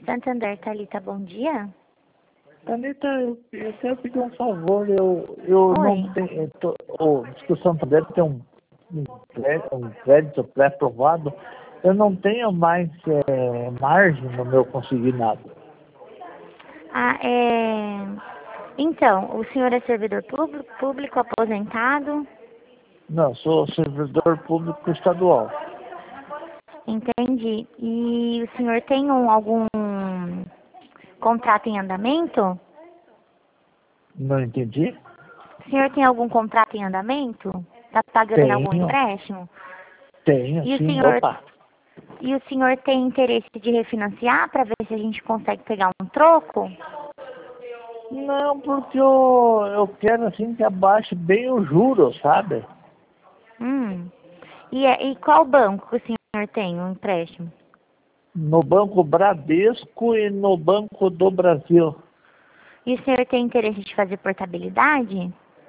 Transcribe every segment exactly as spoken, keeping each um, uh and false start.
Santander, Thalita, bom dia. Thalita, eu, eu quero pedir um favor. Eu, eu Oi. não tenho. Eu tô, oh, diz que o Santander tem um, um, crédito, um crédito pré-aprovado. Eu não tenho mais é, margem no meu consignado. Ah, é... Então, o senhor é servidor público, público aposentado? Não, sou servidor público estadual. Entendi. E o senhor tem um, algum contrato em andamento? Não entendi? O senhor tem algum contrato em andamento? Está pagando em algum Tenho, empréstimo? tenho, E o sim. senhor, Opa! e o senhor tem interesse de refinanciar para ver se a gente consegue pegar um troco? Não, porque eu, eu quero assim que abaixe bem o juro, sabe? Hum. E, é- e qual banco que o senhor tem um empréstimo? No Banco Bradesco e no Banco do Brasil. E o senhor tem interesse de fazer portabilidade?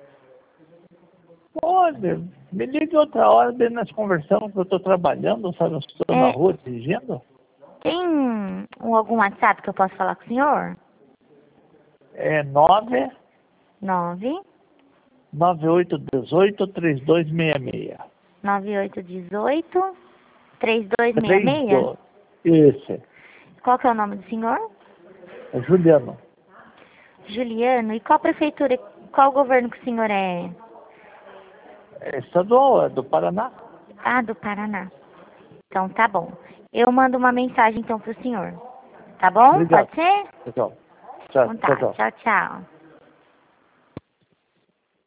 Olha, me ligue outra hora, daí nós conversamos, que eu estou trabalhando, sabe? Eu estou na É, rua dirigindo. tem um, algum WhatsApp que eu posso falar com o senhor? É nove Nove nove oito um oito três dois seis seis. nove oito um oito três dois seis três seis. dois. Esse, Qual que é o nome do senhor? é Juliano. Juliano. E qual prefeitura, qual governo que o senhor é? É estadual, é do Paraná. Ah, do Paraná. Então tá bom. Eu mando uma mensagem então pro senhor. Tá bom? Obrigado. Pode ser? Tchau. Tchau, Então tchau, tá. tchau. Tchau, tchau.